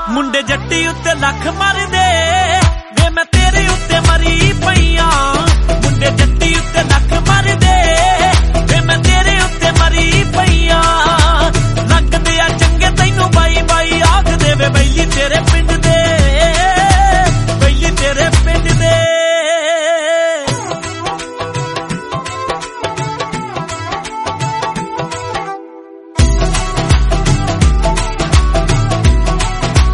ਮੁੰਡੇ ਜੱਟੀ ਉੱਤੇ ਲੱਖ ਮਰਦੇ ਵੇ ਮੈਂ ਤੇਰੇ ਉੱਤੇ ਮਰੀ ਪਈਆਂ ਮੁੰਡੇ ਜੱਟੀ ਉੱਤੇ ਲੱਖ ਮਰ